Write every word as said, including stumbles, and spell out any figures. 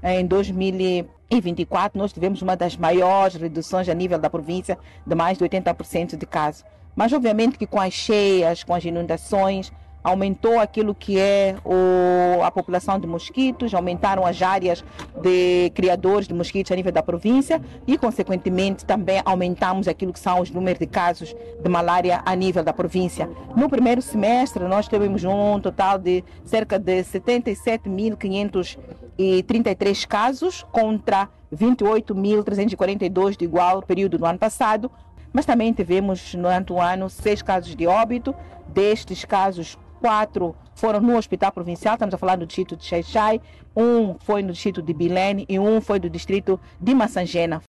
em dois mil e vinte e quatro, nós tivemos uma das maiores reduções a nível da província, de mais de oitenta por cento de casos. Mas, obviamente, que com as cheias, com as inundações, aumentou aquilo que é o, a população de mosquitos, aumentaram as áreas de criadores de mosquitos a nível da província e, consequentemente, também aumentamos aquilo que são os números de casos de malária a nível da província. No primeiro semestre, nós tivemos um total de cerca de setenta e sete mil quinhentos e trinta e três casos contra vinte e oito mil trezentos e quarenta e dois de igual período do ano passado, mas também tivemos, durante o ano, seis casos de óbito. Destes casos, quatro foram no Hospital Provincial, estamos a falar do distrito de Xai-Xai, um foi no distrito de Bilene e um foi do distrito de Massangena.